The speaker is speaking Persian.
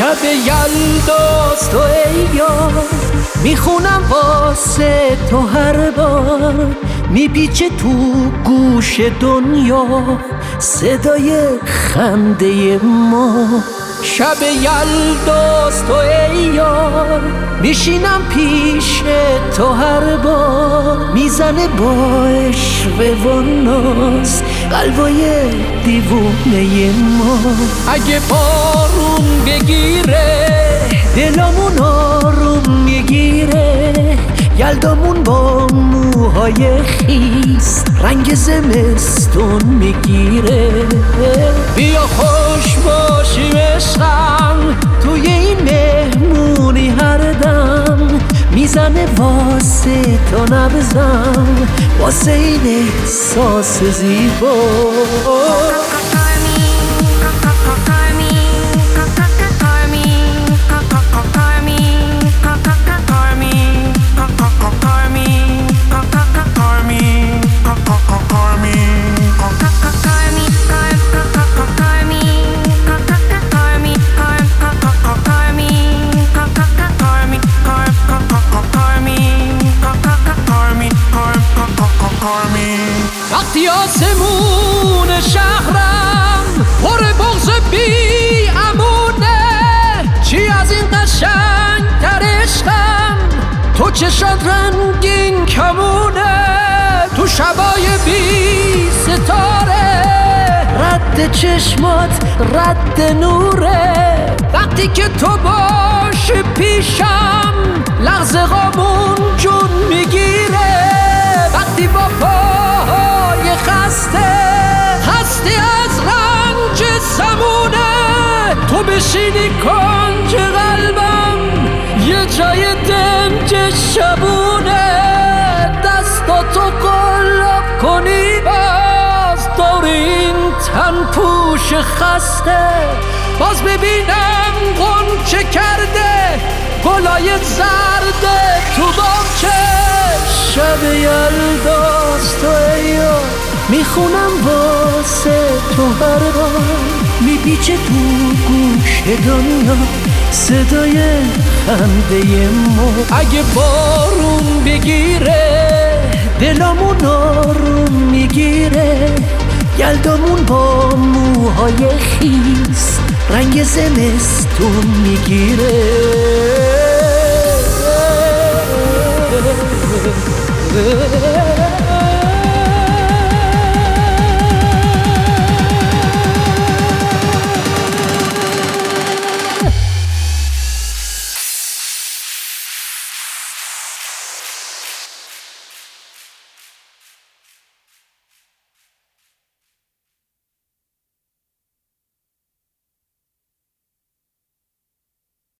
شب یلداست و ای یار، میخونم واسه تو هر بار، میپیچه تو گوش دنیا صدای خنده ما. شب یلداست و ای یار، میشینم پیش تو هر بار، میزنه با عشق و ناز قلبای دیوونه ما. اگه بارون بگیره دلمون آروم میگیره، یلدامون با موهای خیس رنگ زمستون میگیره. بیا خوش باشیم عشقم توی این مهمونی هر دم، میزنه واسه تو نبزم واسه این احساس زیبا. وقتی آسمون شهرم پر بغض بی امونه، چی از این قشنگ تر عشقم، تو چشات رنگین کمونه، تو شبای بی ستاره رد چشمات رد نوره. وقتی که تو باش پیشم لحظه غمون جون میگیره، وقتی با پاهای خسته از رنج سمونه، تو بشینی کنج قلبم یه جای دنج شبونه، دستاتو قلاب کنی باز دور این تن پوش خسته، باز ببینم غنچه کرده گلای زرده تو باغچه. شب یلداست و ای یار، میخونم واسه تو هر بار، میپیچه تو گوش دنیا صدای خنده ما. اگه بارون بگیره دلمون آروم میگیره، یلدامون با موهای خیس رنگ زمستون میگیره.